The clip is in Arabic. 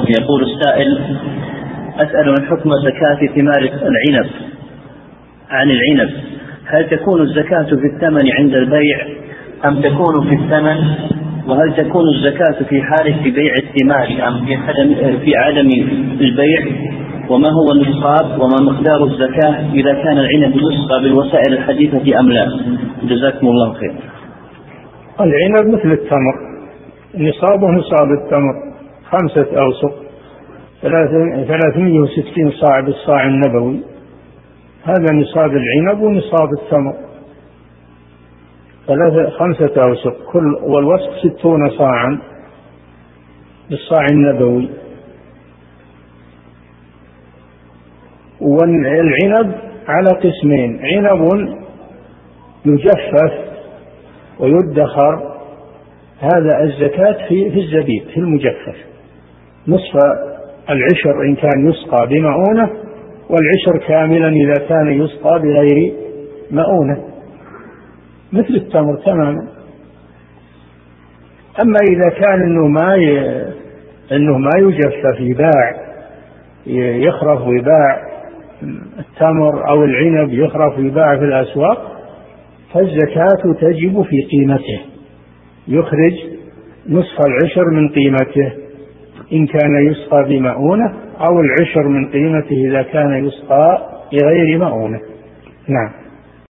يقول السائل: أسأل عن حكم زكاة ثمار العنب عن العنب، هل تكون الزكاة في الثمن عند البيع أم تكون في الثمن؟ وهل تكون الزكاة في حالة بيع الثمار أم في عدم البيع؟ وما هو النصاب وما مقدار الزكاة إذا كان العنب يسقى بالوسائل الحديثة أم لا؟ جزاكم الله خير. العنب مثل التمر، نصابه نصاب التمر 5 أوسق 360 صاع بالصاع النبوي، هذا نصاب العنب ونصاب التمر 5 أوسق، والوسق 60 صاعا بالصاع النبوي. والعنب على قسمين: عنب يجفف ويدخر، هذا الزكاة في الزبيب في المجفف، نصف العشر إن كان يسقى بمؤونة، والعشر كاملا إذا كان يسقى بغير مؤونة، مثل التمر تماما. أما إذا كان إنه ما يجفف يباع، يخرف ويباع، التمر أو العنب يخرف ويباع في الأسواق، فالزكاة تجب في قيمته، يخرج نصف العشر من قيمته إن كان يسقى بمؤونة، أو العشر من قيمته إذا كان يسقى بغير مؤونة. نعم.